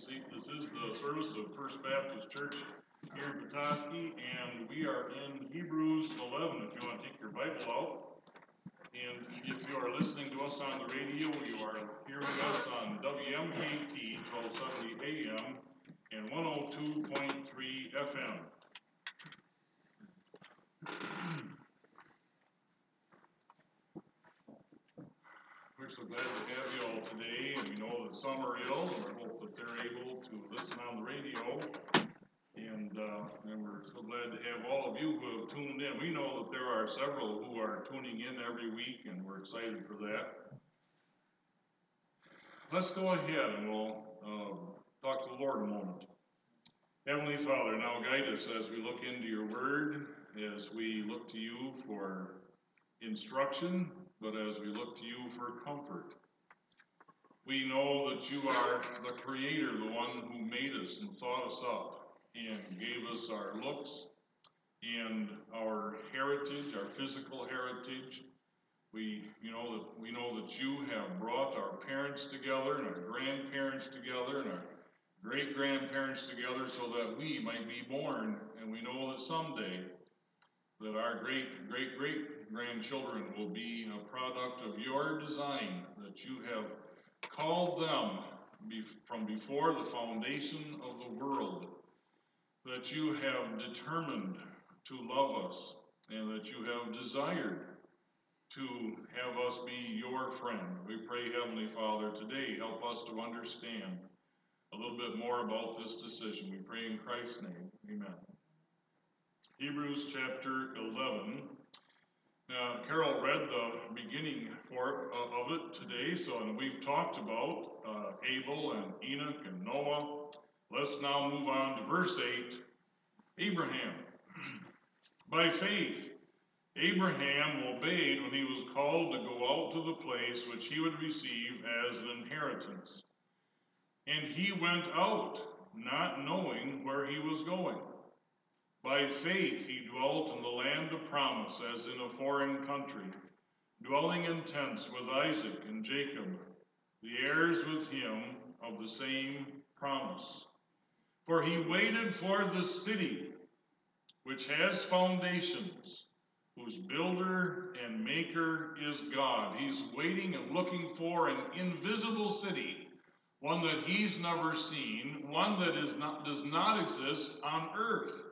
seat. This is the service of First Baptist Church here in Petoskey, and we are in Hebrews 11, if you want to take your Bible out. And if you are listening to us on the radio, you are hearing us on WMKT 1270 AM and 102.3 FM. We're so glad to have you all today, and we know that some are ill, and we hope that they're able to listen on the radio. And we're so glad to have all of you who have tuned in. We know that there are several who are tuning in every week, and we're excited for that. Let's go ahead and we'll talk to the Lord a moment. Heavenly Father, now guide us as we look into your word, as we look to you for instruction, but as we look to you for comfort. We know that you are the creator, the one who made us and thought us up and gave us our looks and our heritage, our physical heritage. We know that you have brought our parents together and our grandparents together and our great-grandparents together so that we might be born, and we know that someday that our great-great-great-grandchildren will be a product of your design, that you have called them from before the foundation of the world, that you have determined to love us, and that you have desired to have us be your friend. We pray, Heavenly Father, today help us to understand a little bit more about this decision. We pray in Christ's name. Amen. Hebrews chapter 11. Now, Carol read the beginning of it today, and we've talked about Abel and Enoch and Noah. Let's now move on to verse 8. Abraham. By faith, Abraham obeyed when he was called to go out to the place which he would receive as an inheritance. And he went out, not knowing where he was going. By faith he dwelt in the land of promise, as in a foreign country, dwelling in tents with Isaac and Jacob, the heirs with him of the same promise. For he waited for the city, which has foundations, whose builder and maker is God. He's waiting and looking for an invisible city, one that he's never seen, one that does not exist on earth.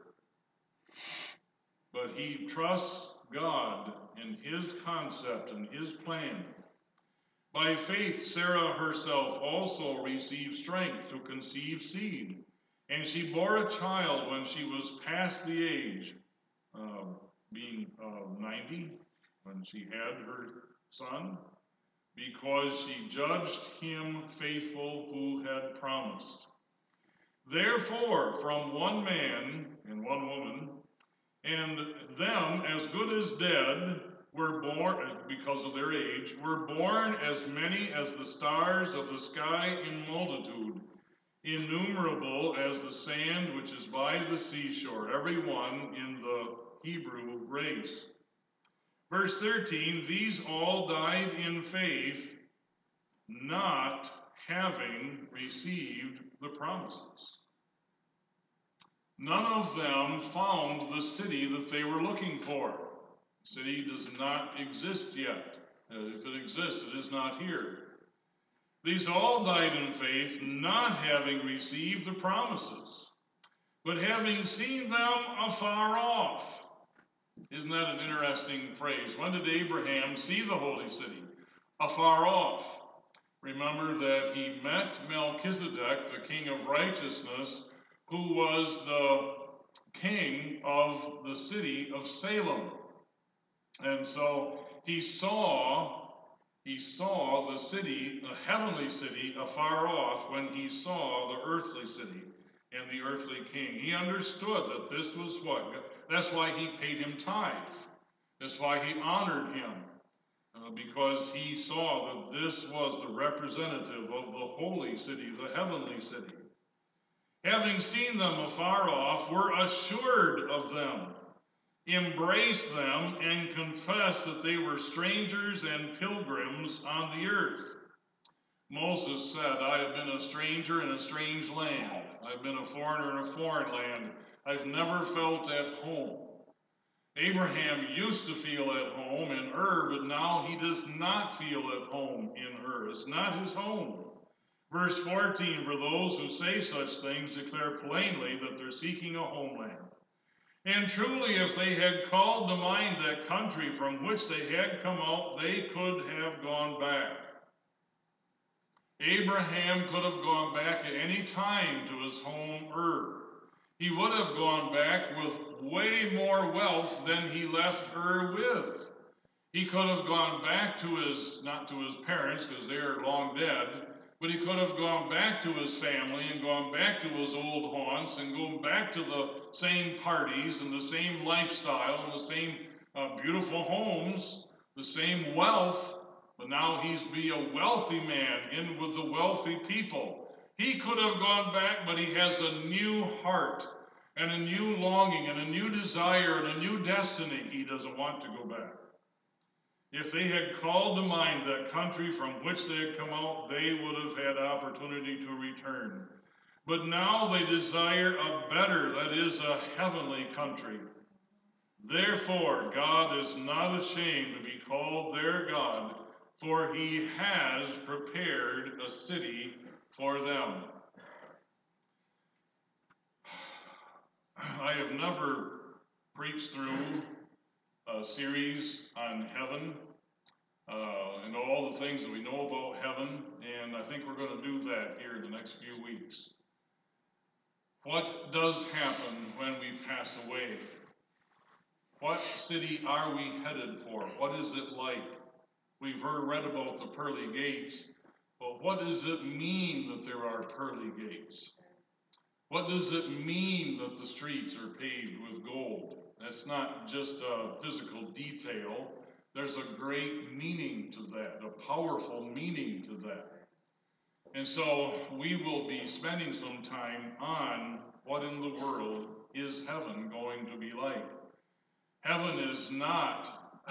But he trusts God in his concept and his plan. By faith, Sarah herself also received strength to conceive seed, and she bore a child when she was past the age, being 90, when she had her son, because she judged him faithful who had promised. Therefore, from one man and one woman, and them as good as dead, were born, because of their age, were born as many as the stars of the sky in multitude, innumerable as the sand which is by the seashore, every one in the Hebrew race. Verse 13, these all died in faith, not having received the promises. None of them found the city that they were looking for. The city does not exist yet. If it exists, it is not here. These all died in faith, not having received the promises, but having seen them afar off. Isn't that an interesting phrase? When did Abraham see the holy city? Afar off. Remember that he met Melchizedek, the king of righteousness, who was the king of the city of Salem. And so he saw the city, the heavenly city, afar off when he saw the earthly city and the earthly king. He understood that this was that's why he paid him tithe. That's why he honored him, because he saw that this was the representative of the holy city, the heavenly city. Having seen them afar off, were assured of them, embraced them, and confessed that they were strangers and pilgrims on the earth. Moses said, I have been a stranger in a strange land. I've been a foreigner in a foreign land. I've never felt at home. Abraham used to feel at home in Ur, but now he does not feel at home in Ur. It's not his home. Verse 14, for those who say such things declare plainly that they're seeking a homeland. And truly, if they had called to mind that country from which they had come out, they could have gone back. Abraham could have gone back at any time to his home Ur. He would have gone back with way more wealth than he left Ur with. He could have gone back to not to his parents, because they are long dead, but he could have gone back to his family and gone back to his old haunts and gone back to the same parties and the same lifestyle and the same beautiful homes, the same wealth, but now he's be a wealthy man in with the wealthy people. He could have gone back, but he has a new heart and a new longing and a new desire and a new destiny. He doesn't want to go back. If they had called to mind that country from which they had come out, they would have had opportunity to return. But now they desire a better, that is, a heavenly country. Therefore, God is not ashamed to be called their God, for he has prepared a city for them. I have never preached through a series on heaven and all the things that we know about heaven, and I think we're going to do that here in the next few weeks. What does happen when we pass away? What city are we headed for? What is it like? We've read about the pearly gates, but what does it mean that there are pearly gates? What does it mean that the streets are paved with gold? That's not just a physical detail. There's a great meaning to that, a powerful meaning to that. And so we will be spending some time on what in the world is heaven going to be like. Heaven is not,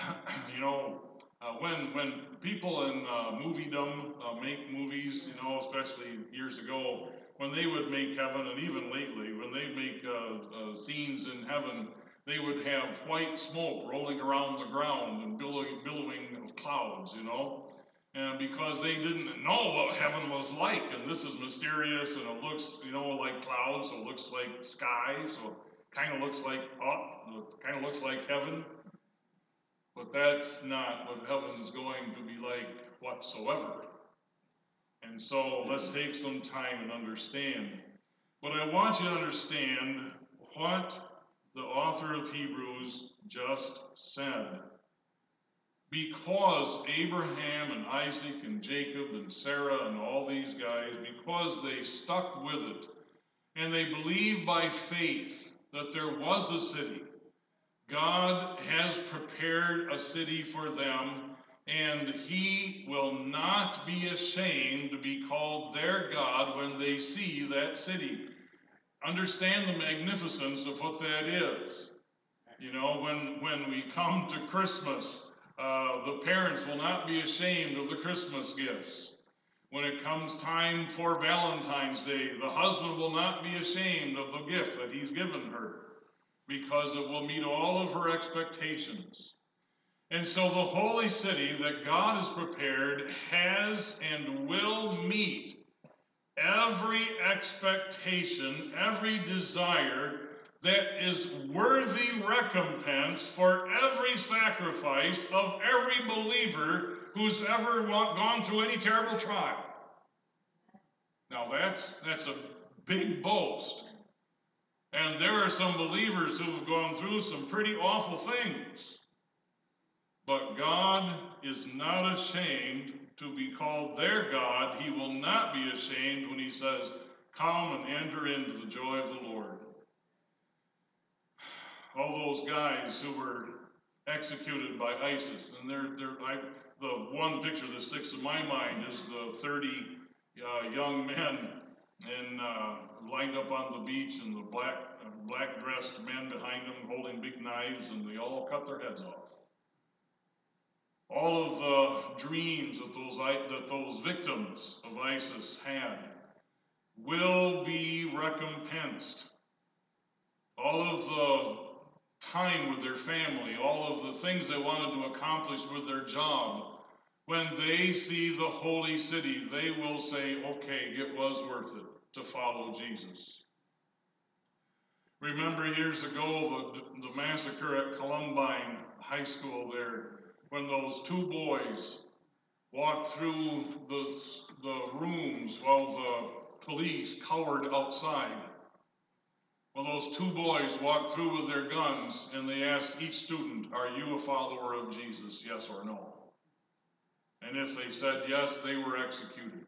when people in moviedom make movies, especially years ago, when they would make heaven, and even lately, when they make scenes in heaven, they would have white smoke rolling around the ground and billowing of clouds, and because they didn't know what heaven was like, and this is mysterious, and it looks, like clouds, so it looks like sky, so it kind of looks like kind of looks like heaven, but that's not what heaven's going to be like whatsoever. And so let's take some time and understand. But I want you to understand what the author of Hebrews just said. Because Abraham and Isaac and Jacob and Sarah and all these guys, because they stuck with it, and they believed by faith that there was a city, God has prepared a city for them, and he will not be ashamed to be called their God when they see that city. Understand the magnificence of what that is. When we come to Christmas, the parents will not be ashamed of the Christmas gifts. When it comes time for Valentine's Day, the husband will not be ashamed of the gift that he's given her, because it will meet all of her expectations. And so the holy city that God has prepared has and will meet every expectation, every desire that is worthy recompense for every sacrifice of every believer who's ever gone through any terrible trial. Now that's a big boast. And there are some believers who have gone through some pretty awful things. But God is not ashamed to be called their God. He will not be ashamed when he says, come and enter into the joy of the Lord. All those guys who were executed by ISIS, and the one picture that sticks in my mind is the 30 young men lined up on the beach, and the black-dressed men behind them holding big knives, and they all cut their heads off. all of the dreams that those victims of ISIS had will be recompensed. All of the time with their family, all of the things they wanted to accomplish with their job, when they see the holy city, they will say, okay, it was worth it to follow Jesus. Remember years ago the massacre at Columbine High School there, when those two boys walked through the rooms while the police cowered outside. Well, those two boys walked through with their guns, and they asked each student, are you a follower of Jesus, yes or no? And if they said yes, they were executed.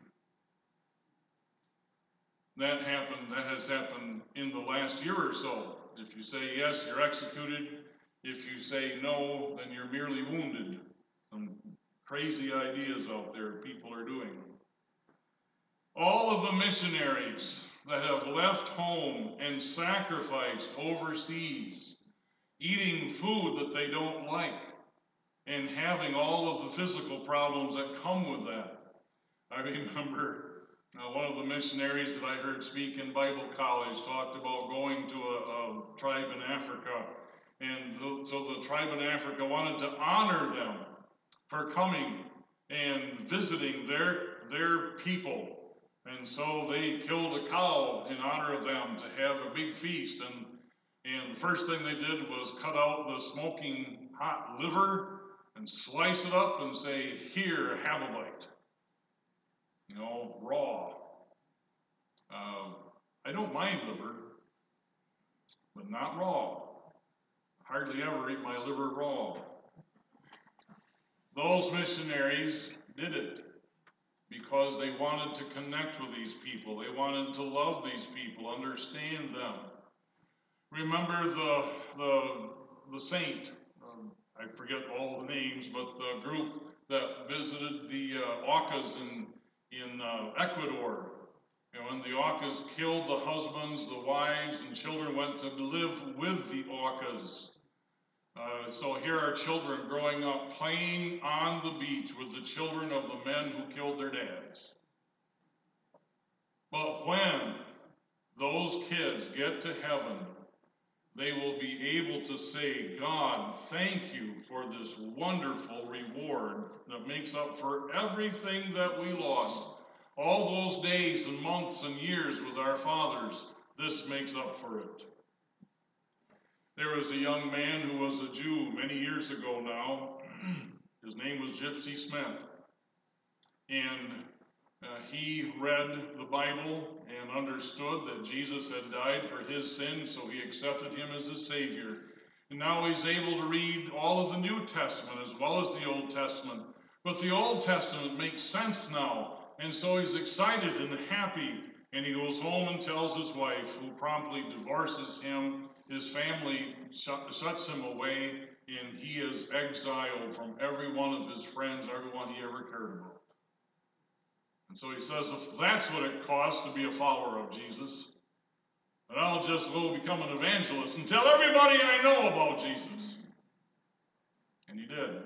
That has happened in the last year or so. If you say yes, you're executed. If you say no, then you're merely wounded. Some crazy ideas out there people are doing. All of the missionaries that have left home and sacrificed overseas, eating food that they don't like, and having all of the physical problems that come with that. I remember one of the missionaries that I heard speak in Bible college talked about going to a tribe in Africa, and so the tribe in Africa wanted to honor them for coming and visiting their people. And so they killed a cow in honor of them to have a big feast. And the first thing they did was cut out the smoking hot liver and slice it up and say, here, have a bite. You know, raw. I don't mind liver, but not raw. Hardly ever eat my liver raw. Those missionaries did it because they wanted to connect with these people. They wanted to love these people, understand them. Remember the saint, I forget all the names, but the group that visited the Aucas in Ecuador. And when the Aucas killed the husbands, the wives, and children went to live with the Aucas. So here are children growing up playing on the beach with the children of the men who killed their dads. But when those kids get to heaven, they will be able to say, God, thank you for this wonderful reward that makes up for everything that we lost. All those days and months and years with our fathers, this makes up for it. There was a young man who was a Jew many years ago now. His name was Gypsy Smith. And he read the Bible and understood that Jesus had died for his sins, so he accepted him as his Savior. And now he's able to read all of the New Testament as well as the Old Testament. But the Old Testament makes sense now. And so he's excited and happy. And he goes home and tells his wife, who promptly divorces him. His family shuts him away, and he is exiled from every one of his friends, everyone he ever cared about. And so he says, if that's what it costs to be a follower of Jesus, then I'll just go become an evangelist and tell everybody I know about Jesus. And he did.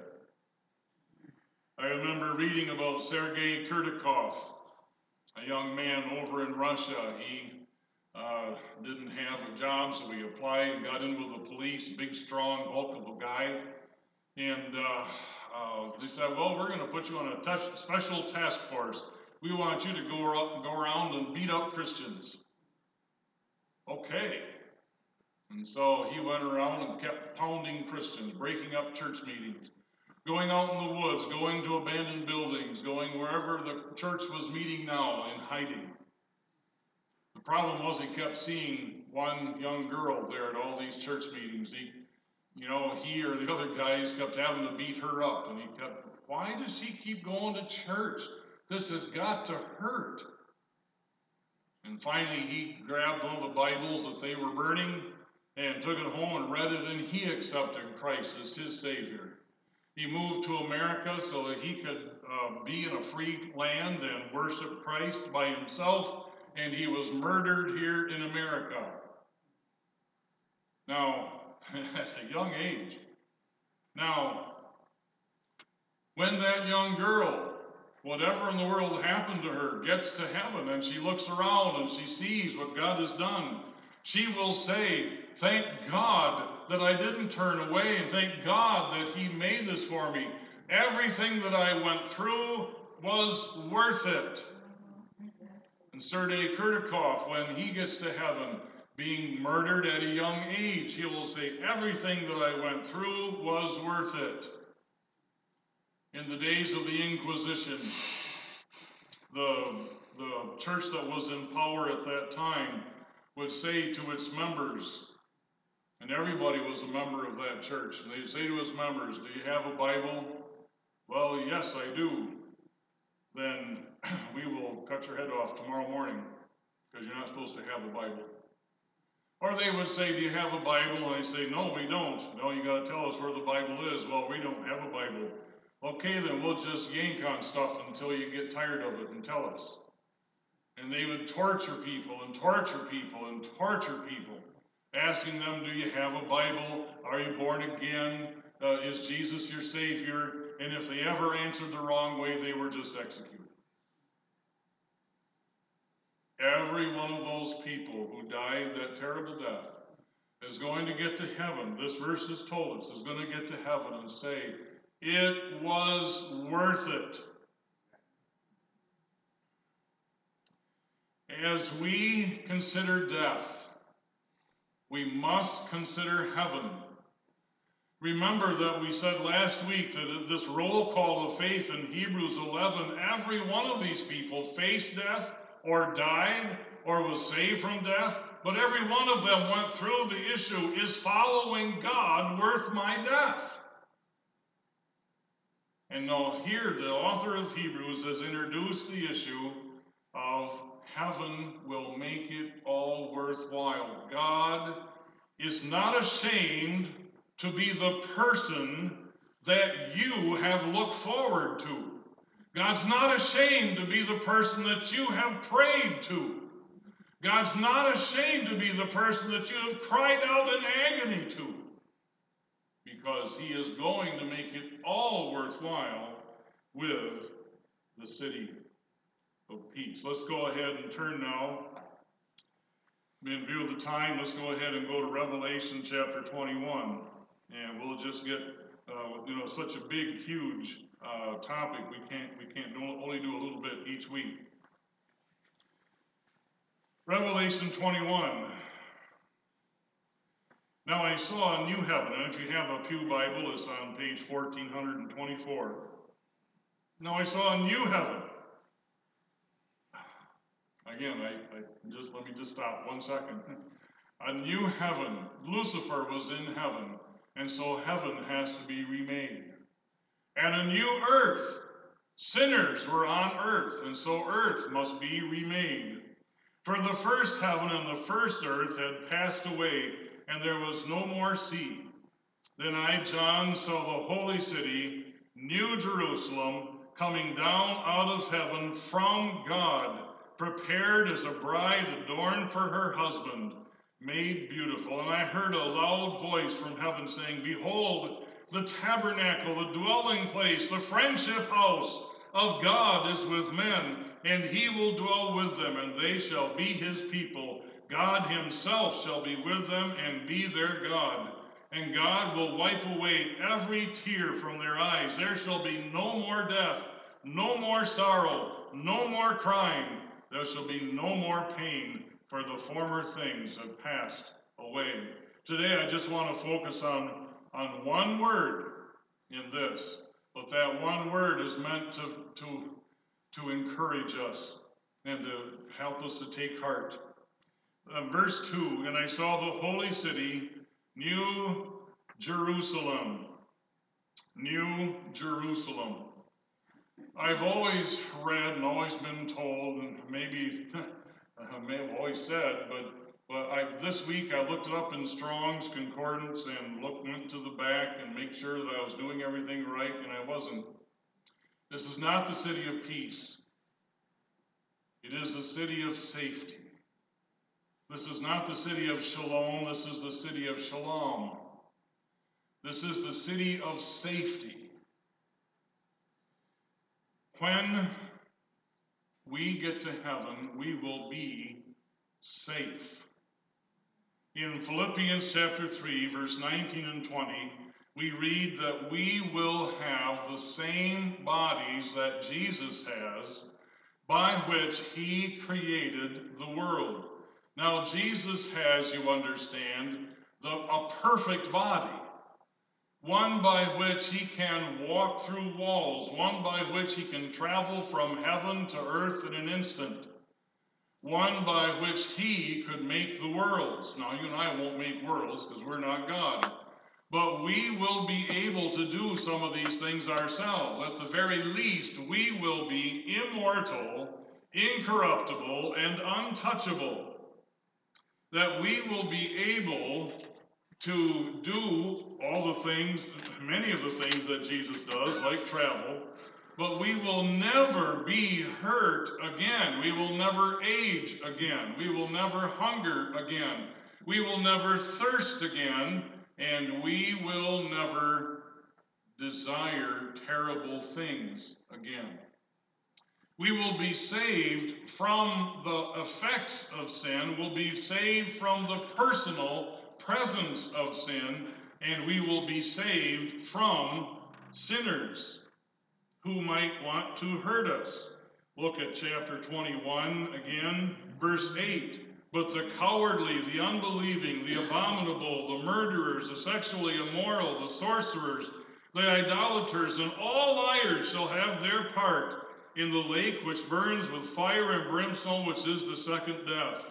I remember reading about Sergei Kurtikov, a young man over in Russia. He didn't have a job, so he applied and got in with the police, big, strong, bulk of a guy. And they said, well, we're going to put you on a special task force. We want you to go around and beat up Christians. Okay. And so he went around and kept pounding Christians, breaking up church meetings, going out in the woods, going to abandoned buildings, going wherever the church was meeting now and hiding. The problem was he kept seeing one young girl there at all these church meetings. He or the other guys kept having to beat her up, and he kept, why does she keep going to church? This has got to hurt. And finally he grabbed one of the Bibles that they were burning and took it home and read it, and he accepted Christ as his Savior. He moved to America so that he could be in a free land and worship Christ by himself, and he was murdered here in America. Now, at a young age. Now, When that young girl, whatever in the world happened to her, gets to heaven and she looks around and she sees what God has done, she will say, thank God that I didn't turn away, and thank God that He made this for me. Everything that I went through was worth it. And Sergei Kurtikov, when he gets to heaven, being murdered at a young age, he will say, everything that I went through was worth it. In the days of the Inquisition, the church that was in power at that time would say to its members, and everybody was a member of that church, and they'd say to its members, do you have a Bible? Well, yes, I do. Then we will cut your head off tomorrow morning because you're not supposed to have a Bible. Or they would say, do you have a Bible? And they say, no, we don't. No, you got to tell us where the Bible is. Well, we don't have a Bible. Okay, then we'll just yank on stuff until you get tired of it and tell us. And they would torture people and torture people and torture people, asking them, do you have a Bible? Are you born again? Is Jesus your Savior? And if they ever answered the wrong way, they were just executed. Every one of those people who died that terrible death is going to get to heaven. This verse has told us, is going to get to heaven and say, it was worth it. As we consider death, we must consider heaven. Remember that we said last week that this roll call of faith in Hebrews 11, every one of these people faced death or died or was saved from death, but every one of them went through the issue, is following God worth my death? And now here the author of Hebrews has introduced the issue of heaven will make it all worthwhile. God is not ashamed to be the person that you have looked forward to. God's not ashamed to be the person that you have prayed to. God's not ashamed to be the person that you have cried out in agony to. Because He is going to make it all worthwhile with the city of peace. Let's go ahead and turn now. In view of the time, let's go ahead and go to Revelation chapter 21. And we'll just get, such a big, huge topic. We can't only do a little bit each week. Revelation 21. Now I saw a new heaven, and if you have a pew Bible, it's on page 1424. Now I saw a new heaven. Again, let me just stop 1 second. A new heaven. Lucifer was in heaven, and so heaven has to be remade. And a new earth. Sinners were on earth, and so earth must be remade. For the first heaven and the first earth had passed away, and there was no more sea. Then I, John, saw the holy city, New Jerusalem, coming down out of heaven from God, prepared as a bride adorned for her husband, made beautiful. And I heard a loud voice from heaven saying, behold, the tabernacle, the dwelling place, the friendship house of God is with men, and He will dwell with them, and they shall be His people. God Himself shall be with them and be their God. And God will wipe away every tear from their eyes. There shall be no more death, no more sorrow, no more crying. There shall be no more pain, for the former things have passed away. Today I just want to focus on one word in this. But that one word is meant to encourage us and to help us to take heart. Verse 2, and I saw the holy city, New Jerusalem. New Jerusalem. I've always read and always been told, and maybe I may have always said, but this week I looked it up in Strong's Concordance and went to the back and make sure that I was doing everything right, and I wasn't. This is not the city of peace. It is the city of safety. This is not the city of shalom. This is the city of shalom. This is the city of safety. when we get to heaven, we will be safe. In Philippians chapter 3, verse 19 and 20, we read that we will have the same bodies that Jesus has, by which he created the world. Now, Jesus has, you understand, a perfect body, one by which he can walk through walls, one by which he can travel from heaven to earth in an instant, one by which he could make the worlds. Now, you and I won't make worlds because we're not God, but we will be able to do some of these things ourselves. At the very least, we will be immortal, incorruptible, and untouchable. That we will be able to do all the things, many of the things that Jesus does, like travel, but we will never be hurt again. We will never age again. We will never hunger again. We will never thirst again, and we will never desire terrible things again. We will be saved from the effects of sin. We'll be saved from the personal presence of sin, and we will be saved from sinners who might want to hurt us. Look at chapter 21 again, verse 8. But the cowardly, the unbelieving, the abominable, the murderers, the sexually immoral, the sorcerers, the idolaters, and all liars shall have their part in the lake which burns with fire and brimstone, which is the second death.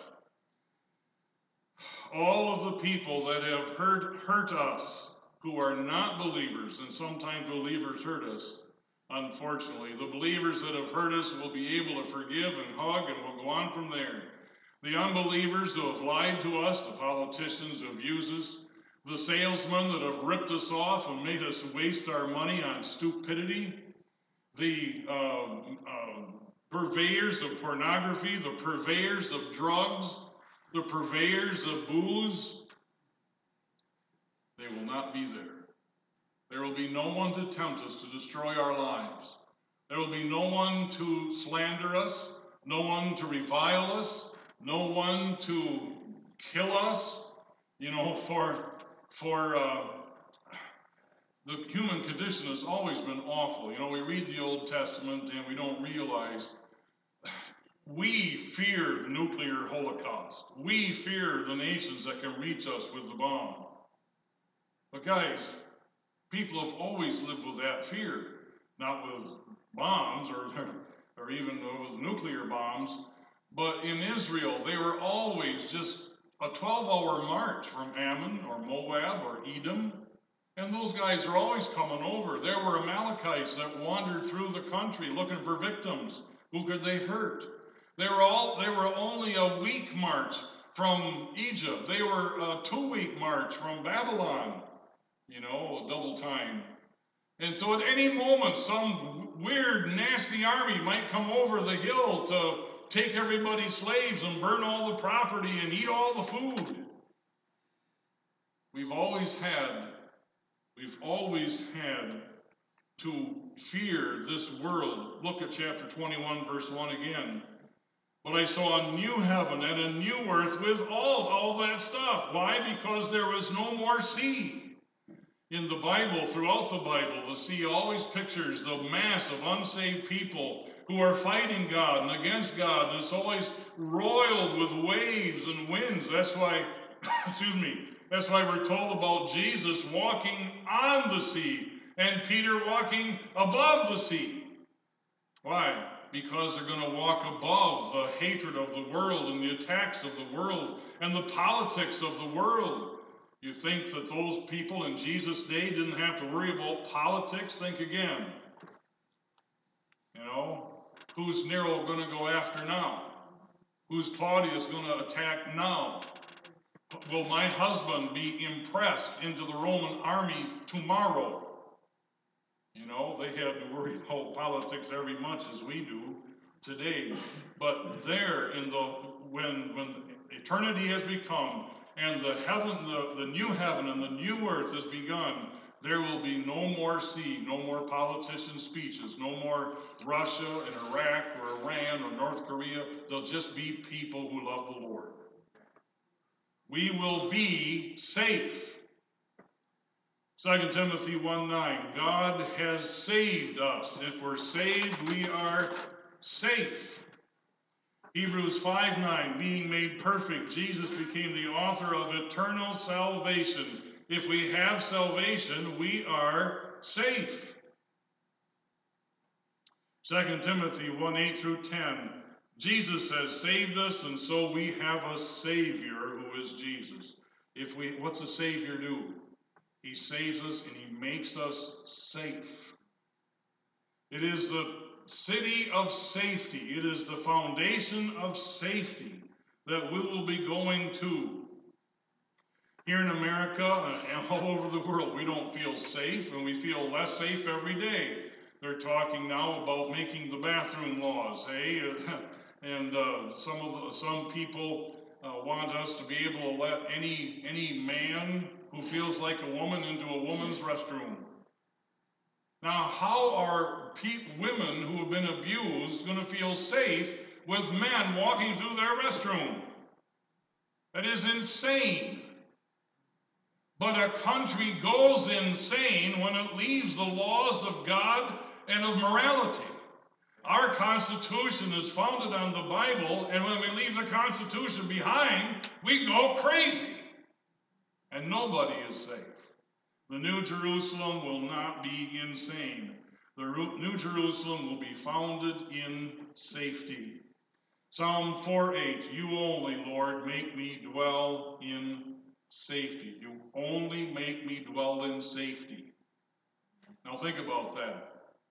All of the people that have hurt us, who are not believers, and sometimes believers hurt us, unfortunately, the believers that have hurt us will be able to forgive and hug, and we'll go on from there. The unbelievers who have lied to us, the politicians who have used us, the salesmen that have ripped us off and made us waste our money on stupidity, the purveyors of pornography, the purveyors of drugs, the purveyors of booze, they will not be there. There will be no one to tempt us to destroy our lives. There will be no one to slander us, no one to revile us, no one to kill us. You know, for the human condition has always been awful. You know, we read the Old Testament and we don't realize we fear the nuclear holocaust. We fear the nations that can reach us with the bomb. But guys, people have always lived with that fear, not with bombs or even with nuclear bombs. But in Israel, they were always just a 12-hour march from Ammon or Moab or Edom. And those guys are always coming over. There were Amalekites that wandered through the country looking for victims. Who could they hurt? They were only a week march from Egypt. They were a 2-week march from Babylon. You know, a double time. And so at any moment, some weird, nasty army might come over the hill to take everybody's slaves and burn all the property and eat all the food. We've always had to fear this world. Look at chapter 21, verse 1 again. But I saw a new heaven and a new earth with all that stuff. Why? Because there was no more sea. In the Bible, throughout the Bible, the sea always pictures the mass of unsaved people who are fighting God and against God, and it's always roiled with waves and winds. That's why, that's why we're told about Jesus walking on the sea and Peter walking above the sea. Why? Because they're going to walk above the hatred of the world and the attacks of the world and the politics of the world. You think that those people in Jesus' day didn't have to worry about politics? Think again. You know, who's Nero going to go after now? Who's Claudius going to attack now? Will my husband be impressed into the Roman army tomorrow? You know, they had to worry about politics every much as we do today. But there, when eternity has become, and the new heaven and the new earth has begun, there will be no more sea, no more politician speeches, no more Russia and Iraq or Iran or North Korea. There'll just be people who love the Lord. We will be safe. 2 Timothy 1:9, God has saved us. If we're saved, we are safe. Hebrews 5:9, being made perfect, Jesus became the author of eternal salvation. If we have salvation, we are safe. 2 Timothy 1:8 through 10, Jesus has saved us, and so we have a Savior who is Jesus. What's a Savior do? He saves us and he makes us safe. It is the city of safety. It is the foundation of safety that we will be going to. Here in America and all over the world, we don't feel safe, and we feel less safe every day. They're talking now about making the bathroom laws, hey? And some people want us to be able to let any man who feels like a woman into a woman's restroom. Now, how are women who have been abused going to feel safe with men walking through their restroom? That is insane. But a country goes insane when it leaves the laws of God and of morality. Our Constitution is founded on the Bible, and when we leave the Constitution behind, we go crazy. And nobody is safe. The New Jerusalem will not be insane. The New Jerusalem will be founded in safety. Psalm 4:8, you only, Lord, make me dwell in safety. You only make me dwell in safety. Now think about that.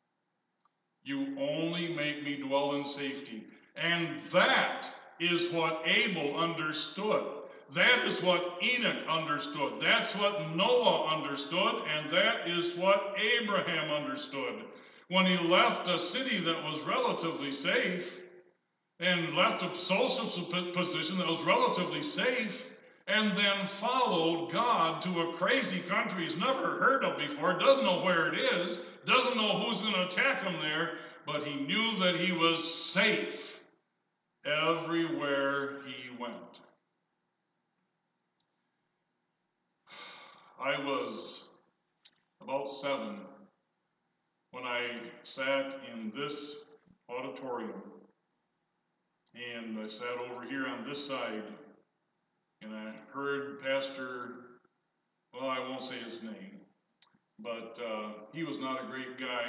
You only make me dwell in safety. And that is what Abel understood. That is what Enoch understood. That's what Noah understood, and that is what Abraham understood. When he left a city that was relatively safe, and left a social position that was relatively safe, and then followed God to a crazy country he's never heard of before, doesn't know where it is, doesn't know who's going to attack him there, but he knew that he was safe everywhere he went. I was about 7 when I sat in this auditorium, and I sat over here on this side, and I heard Pastor, well, I won't say his name, but he was not a great guy,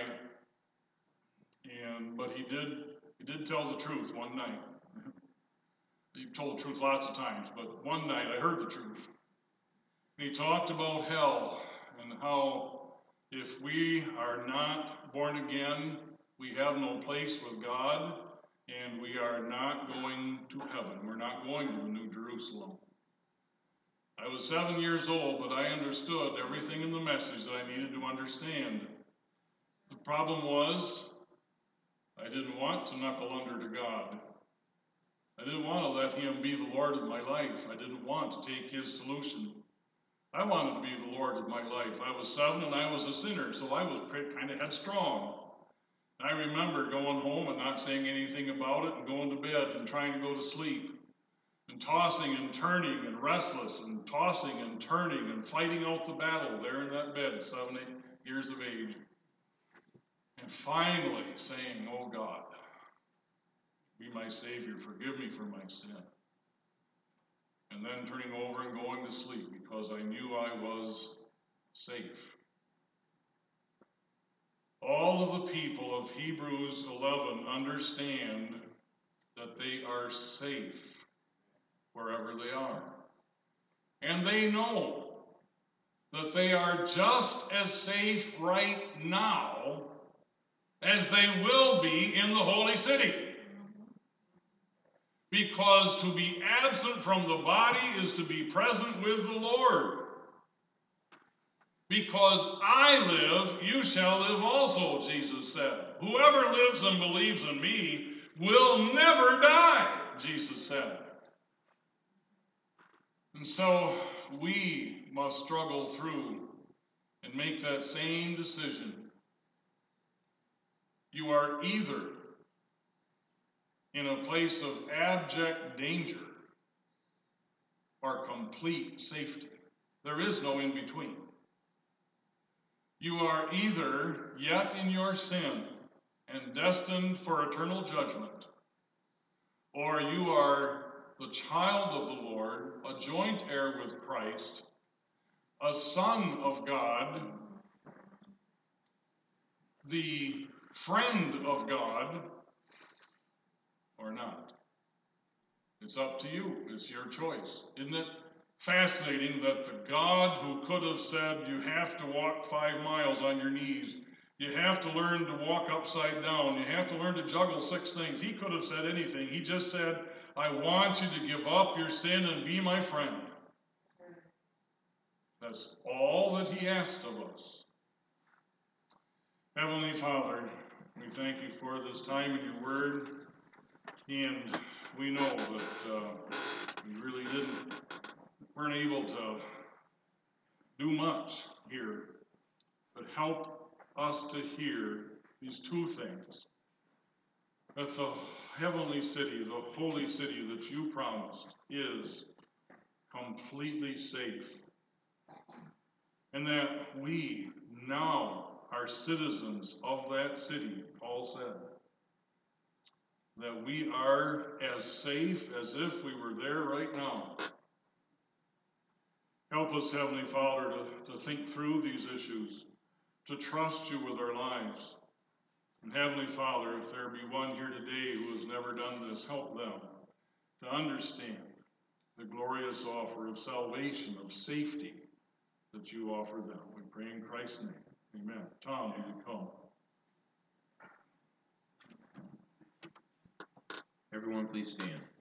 but he did tell the truth one night. He told the truth lots of times, but one night I heard the truth. He talked about hell and how if we are not born again, we have no place with God, and we are not going to heaven. We're not going to the New Jerusalem. I was 7 years old, but I understood everything in the message that I needed to understand. The problem was, I didn't want to knuckle under to God. I didn't want to let him be the Lord of my life. I didn't want to take his solution. I wanted to be the Lord of my life. I was 7 and I was a sinner, so I was kind of headstrong. I remember going home and not saying anything about it and going to bed and trying to go to sleep and tossing and turning and restless and tossing and turning and fighting out the battle there in that bed, 7, 8 years of age. And finally saying, oh God, be my Savior, forgive me for my sin. And then turning over and going to sleep because I knew I was safe. All of the people of Hebrews 11 understand that they are safe wherever they are. And they know that they are just as safe right now as they will be in the holy city. Because to be absent from the body is to be present with the Lord. Because I live, you shall live also, Jesus said. Whoever lives and believes in me will never die, Jesus said. And so we must struggle through and make that same decision. You are either in a place of abject danger or complete safety. There is no in between. You are either yet in your sin and destined for eternal judgment, or you are the child of the Lord, a joint heir with Christ, a son of God, the friend of God, or not. It's up to you. It's your choice. Isn't it fascinating that the God who could have said you have to walk 5 miles on your knees, you have to learn to walk upside down, you have to learn to juggle 6 things, he could have said anything. He just said, I want you to give up your sin and be my friend. That's all that he asked of us. Heavenly Father, we thank you for this time in your word, and we know that we really weren't able to do much here, but help us to hear these 2 things. That the heavenly city, the holy city that you promised, is completely safe. And that we now are citizens of that city, Paul said. That we are as safe as if we were there right now. Help us, Heavenly Father, to think through these issues, to trust you with our lives. And Heavenly Father, if there be one here today who has never done this, help them to understand the glorious offer of salvation, of safety that you offer them. We pray in Christ's name. Amen. Tom, will you come? Everyone, please stand.